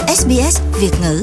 SBS Việt ngữ.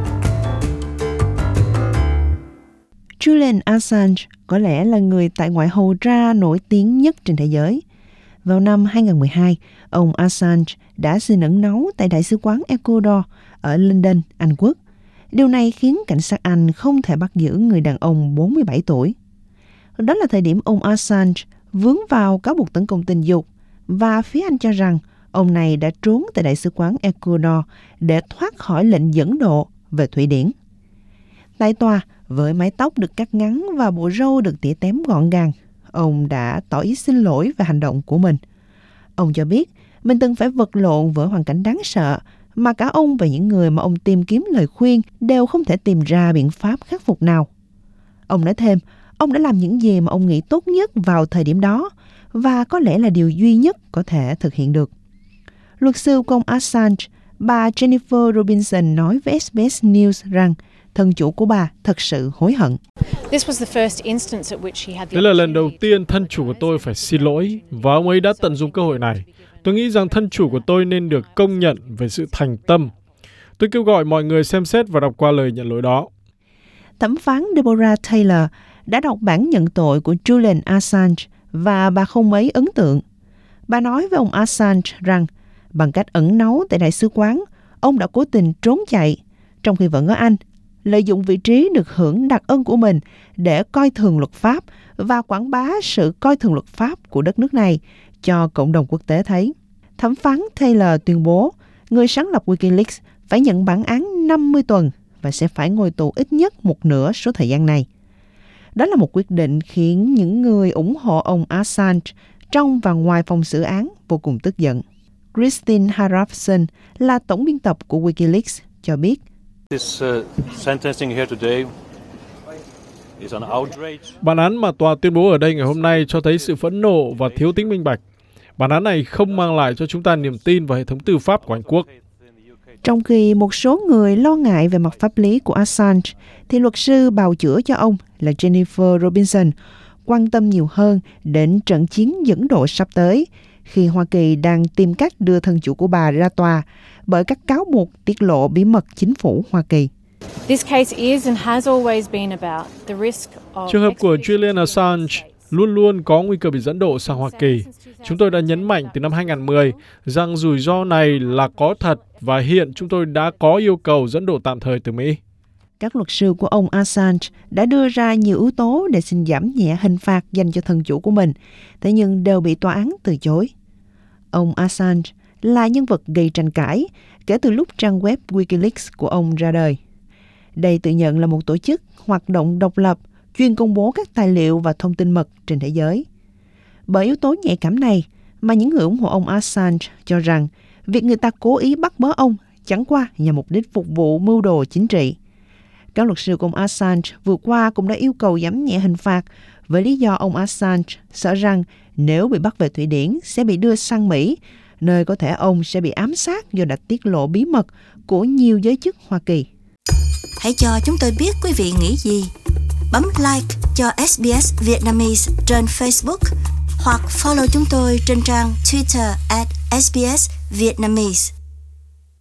Julian Assange có lẽ là người tại ngoại hầu ra nổi tiếng nhất trên thế giới. Vào năm 2012, ông Assange đã xin ẩn náu tại Đại sứ quán Ecuador ở London, Anh Quốc. Điều này khiến cảnh sát Anh không thể bắt giữ người đàn ông 47 tuổi. Đó là thời điểm ông Assange vướng vào cáo buộc tấn công tình dục, và phía Anh cho rằng ông này đã trốn tại Đại sứ quán Ecuador để thoát khỏi lệnh dẫn độ về Thụy Điển. Tại tòa, với mái tóc được cắt ngắn và bộ râu được tỉa tém gọn gàng, ông đã tỏ ý xin lỗi về hành động của mình. Ông cho biết mình từng phải vật lộn với hoàn cảnh đáng sợ mà cả ông và những người mà ông tìm kiếm lời khuyên đều không thể tìm ra biện pháp khắc phục nào. Ông nói thêm, ông đã làm những gì mà ông nghĩ tốt nhất vào thời điểm đó và có lẽ là điều duy nhất có thể thực hiện được. Luật sư của ông Assange, bà Jennifer Robinson nói với SBS News rằng thân chủ của bà thật sự hối hận. Đây là lần đầu tiên thân chủ của tôi phải xin lỗi và ông ấy đã tận dụng cơ hội này. Tôi nghĩ rằng thân chủ của tôi nên được công nhận về sự thành tâm. Tôi kêu gọi mọi người xem xét và đọc qua lời nhận lỗi đó. Thẩm phán Deborah Taylor đã đọc bản nhận tội của Julian Assange và bà không mấy ấn tượng. Bà nói với ông Assange rằng bằng cách ẩn náu tại đại sứ quán, ông đã cố tình trốn chạy, trong khi vẫn ở Anh, lợi dụng vị trí được hưởng đặc ân của mình để coi thường luật pháp và quảng bá sự coi thường luật pháp của đất nước này cho cộng đồng quốc tế thấy. Thẩm phán Taylor tuyên bố người sáng lập Wikileaks phải nhận bản án 50 tuần và sẽ phải ngồi tù ít nhất một nửa số thời gian này. Đó là một quyết định khiến những người ủng hộ ông Assange trong và ngoài phòng xử án vô cùng tức giận. Christine Harafson là tổng biên tập của Wikileaks cho biết, bản án mà tòa tuyên bố ở đây ngày hôm nay cho thấy sự phẫn nộ và thiếu tính minh bạch. Bản án này không mang lại cho chúng ta niềm tin vào hệ thống tư pháp của Anh Quốc. Trong khi một số người lo ngại về mặt pháp lý của Assange, thì luật sư bào chữa cho ông là Jennifer Robinson quan tâm nhiều hơn đến trận chiến dẫn độ sắp tới, khi Hoa Kỳ đang tìm cách đưa thân chủ của bà ra tòa bởi các cáo buộc tiết lộ bí mật chính phủ Hoa Kỳ. Trường hợp của Julian Assange luôn luôn có nguy cơ bị dẫn độ sang Hoa Kỳ. Chúng tôi đã nhấn mạnh từ năm 2010 rằng rủi ro này là có thật và hiện chúng tôi đã có yêu cầu dẫn độ tạm thời từ Mỹ. Các luật sư của ông Assange đã đưa ra nhiều yếu tố để xin giảm nhẹ hình phạt dành cho thân chủ của mình, thế nhưng đều bị tòa án từ chối. Ông Assange là nhân vật gây tranh cãi kể từ lúc trang web Wikileaks của ông ra đời. Đây tự nhận là một tổ chức hoạt động độc lập, chuyên công bố các tài liệu và thông tin mật trên thế giới. Bởi yếu tố nhạy cảm này mà những người ủng hộ ông Assange cho rằng việc người ta cố ý bắt bớ ông chẳng qua nhằm mục đích phục vụ mưu đồ chính trị. Các luật sư của ông Assange vừa qua cũng đã yêu cầu giảm nhẹ hình phạt với lý do ông Assange sợ rằng nếu bị bắt về Thụy Điển sẽ bị đưa sang Mỹ, nơi có thể ông sẽ bị ám sát do đã tiết lộ bí mật của nhiều giới chức Hoa Kỳ. Hãy cho chúng tôi biết quý vị nghĩ gì. Bấm like cho SBS Vietnamese trên Facebook hoặc follow chúng tôi trên trang Twitter @SBS Vietnamese.